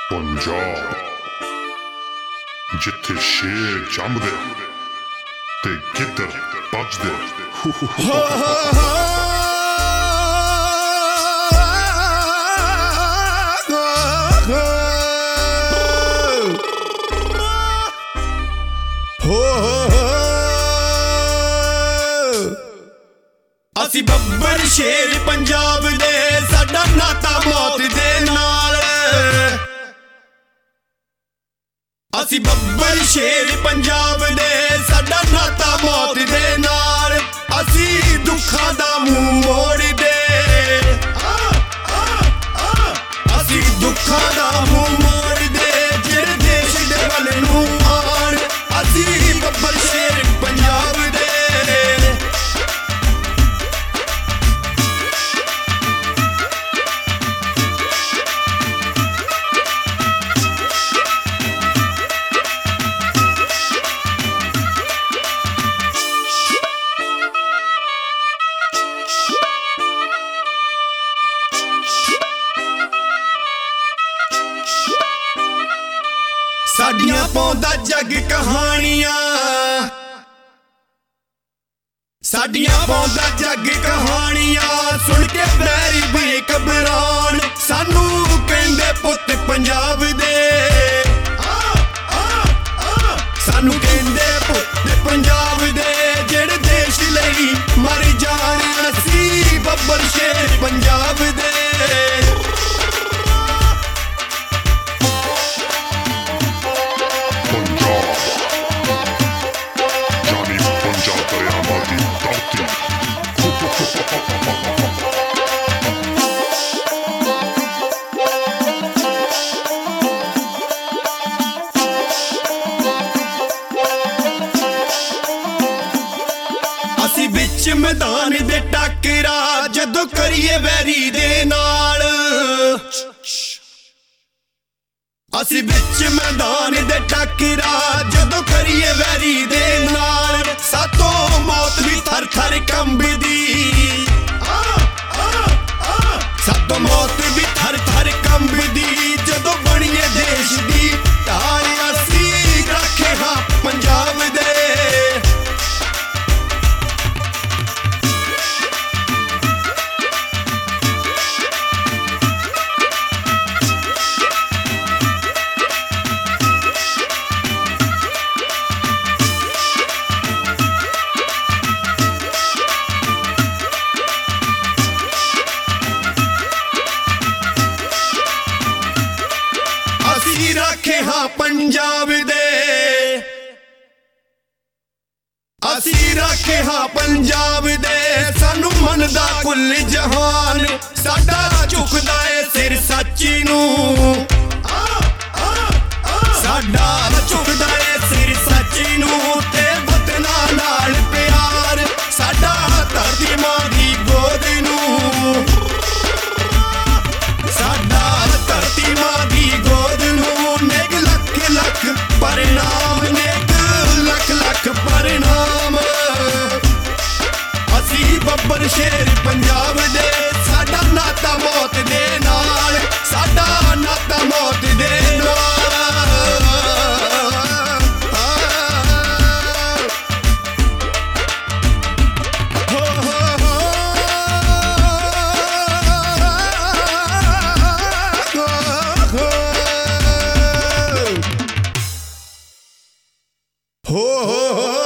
ਪੰਜਾਬ ਜਿੱਥੇ ਸ਼ੇਰ ਜੰਮਦੇ ਤੇ ਗਿੱਦੜ ਵੱਜਦੇ। ਅਸੀਂ ਬੱਬਰ ਸ਼ੇਰ ਪੰਜਾਬ ਦੇ, ਸਾਡਾ ਨਾਤਾ ਮੌਤ ਦੇ ਨਾਲ। ਅਸੀਂ ਬੱਬਰ ਸ਼ੇਰ ਪੰਜਾਬ ਦੇ, ਸਾਡਾ ਨਾਤਾ ਮੌਤ ਦੇ ਨਾਲ। ਅਸੀਂ ਦੁੱਖਾਂ ਦਾ ਮੂੰਹ ਮੋੜਦੇ, ਅਸੀਂ ਦੁੱਖਾਂ ਦਾ ਮੂੰਹ ਮੋੜਦੇ, ਜਿਹੜੇ ਦੇਸ਼ ਦੇ ਵੱਲ ਨੂੰ ਆਣ। ਅਸੀਂ ਬੱਬਰ ਸ਼ੇਰ ਪੰਜਾਬ ਦੇ। ਸਾਡੀਆਂ ਪਾਉਂਦਾ ਜੱਗ ਕਹਾਣੀਆਂ, ਸਾਡੀਆਂ ਪਾਉਂਦਾ ਜੱਗ ਕਹਾਣੀਆਂ। ਸੁਣ ਕੇ ਵੈਰੀ ਵੀ ਘਬਰਾਣ, ਸਾਨੂੰ ਕਹਿੰਦੇ ਪੁੱਤ ਪੰਜਾਬ ਦੇ। ਸਾਨੂੰ ਕਹਿੰਦੇ ਪੁੱਤ ਪੰਜਾਬ ਦੇ, ਜਿਹੜੇ ਦੇਸ਼ ਲਈ ਮਰ ਜਾਣ। ਅਸੀਂ ਬੱਬਰ ਸ਼ੇਰ ਪੰਜਾਬ ਦੇ। ਅਸੀਂ ਵਿੱਚ ਮੈਦਾਨ ਦੇ ਟੱਕਰਾ, ਜਦੋਂ ਕਰੀਏ ਵੈਰੀ ਦੇ ਨਾਲ। ਅਸੀਂ ਵਿੱਚ ਮੈਦਾਨ ਦੇ ਟੱਕਰਾ, ਜਦੋਂ ਕਰੀਏ ਵੈਰੀ ਦੇ ਨਾਲ। ਸਾਤੋਂ ਮੌਤ ਵੀ ਥਰ ਥਰ ਕੰਬਦੀ, ਸਾਤੋਂ ਮੌਤ ਵੀ ਥਰ ਥਰ ਕੰਬਦੀ, ਜਦੋਂ ਬਣੀਏ ਦੇਸ਼ ਦੀ ਢਾਲ। ਅਸੀਂ ਰੱਖੇ ਹਾਂ ਪੰਜਾਬ ਦੇ। ਅਸੀਂ ਰੱਖੇ ਹਾਂ ਪੰਜਾਬ ਦੇ, ਅਸੀਂ ਰੱਖੇ ਹਾਂ ਪੰਜਾਬ ਦੇ। ਸਾਨੂੰ ਮੰਨਦਾ ਕੁੱਲ ਜਹਾਨ, ਸਾਡਾ ਝੁਕਦਾ ਏ ਸਿਰ ਸੱਚੀ ਨੂੰ। ਸਾਡਾ ਝੁਕਦਾ ਏ ਸਿਰ ਸੱਚੀ ਨੂੰ, ਤੇ ਵਤਨਾਂ ਨਾਲ ਪਿਆਰ। ਸਾਡਾ ਧਰਤੀ ਮਾਂ ਦੀ ਗੋਦ ਨੂੰ, ਸਾਡਾ ਧਰਤੀ ਮਾਂ ਦੀ ਗੋਦ ਨੂੰ। ਨੇਕ ਲੱਖ ਲੱਖ ਪ੍ਰਣਾਮ, ਨੇਕ ਲੱਖ ਲੱਖ ਪ੍ਰਣਾਮ। ਅਸੀਂ ਬੱਬਰ ਸ਼ੇਰ ਪੰਜਾਬ ਦੇ, ਸਾਡਾ ਨਾਤਾ ਮੌਤ ਦੇ ਨਾਲ। ਸਾਡਾ ਨਾਤਾ ਮੌਤ ਦੇ ਨਾਲ। ਹੋ